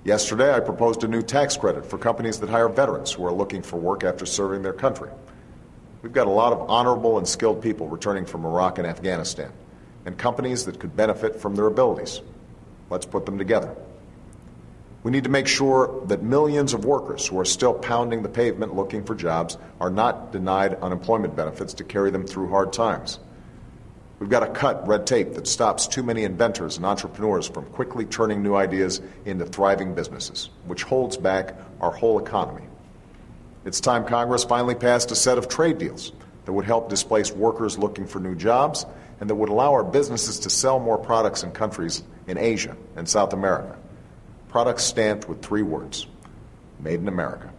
Yesterday, I proposed a new tax credit for companies that hire veterans who are looking for work after serving their country. We've got a lot of honorable and skilled people returning from Iraq and Afghanistan, and companies that could benefit from their abilities. Let's put them together. We need to make sure that millions of workers who are still pounding the pavement looking for jobs are not denied unemployment benefits to carry them through hard times. We've got to cut red tape that stops too many inventors and entrepreneurs from quickly turning new ideas into thriving businesses, which holds back our whole economy. It's time Congress finally passed a set of trade deals that would help displace workers looking for new jobs and that would allow our businesses to sell more products in countries in Asia and South America. Products stamped with 3 words: Made in America.